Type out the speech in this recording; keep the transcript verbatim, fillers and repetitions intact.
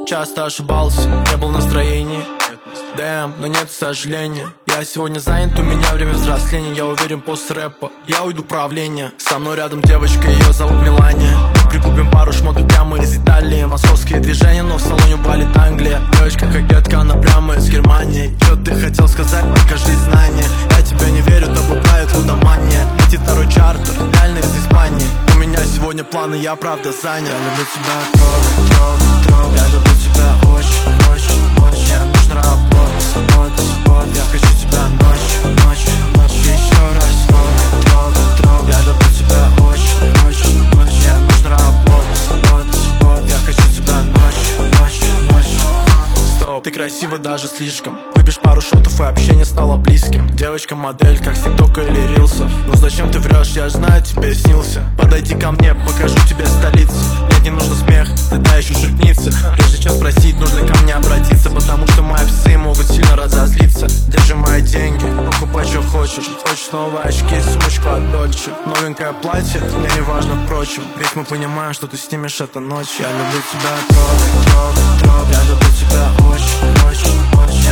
часто ошибался, не был в настроении. Дэм, но нет сожаления. Я сегодня занят, у меня время взросления. Я уверен, после рэпа я уйду в правление. Со мной рядом девочка, ее зовут Мелания. Прикупим пару шмоток прямо из Италии. Московские движения, но в салоне валит Англия. Девочка-кокетка, она прямо из Германии. Что ты хотел сказать, покажи знания. Я тебе не верю, тобой правит лудомания. Эти второй чартер, реально из Испании. У меня сегодня планы, я правда занят. Я люблю тебя трогать, трогать, трогать. Я люблю тебя очень, очень, очень. Мне нужно работать, работать, работать. Я хочу тебя ночью, ночью, ночью. Еще раз трогать, трогать, трогать. Я люблю тебя очень, очень, очень. Мне нужно работать, работать, работать. Я хочу тебя ночью, ночью, ночью. Стоп, ты красива даже слишком. Выпьешь пару шотов и общение стало близким. Девочка-модель, как с ТикТока или Рилса. Ну зачем ты врешь, я ж знаю, тебе снился. Подойди ко мне, покажу тебе столицу. Мне не нужно смех, ты да еще шутница. Прежде чем спросить, нужно ко мне обратиться. Потому что мои псы могут сильно разозлиться. Держи мои деньги, покупай что хочешь. Хочешь новые очки, сумочку от Дольче. Новенькое платье, мне не важно впрочем. Ведь мы понимаем, что ты снимешь это ночью. Я люблю тебя трогать, трогать, трогать. Я люблю тебя очень, очень, очень.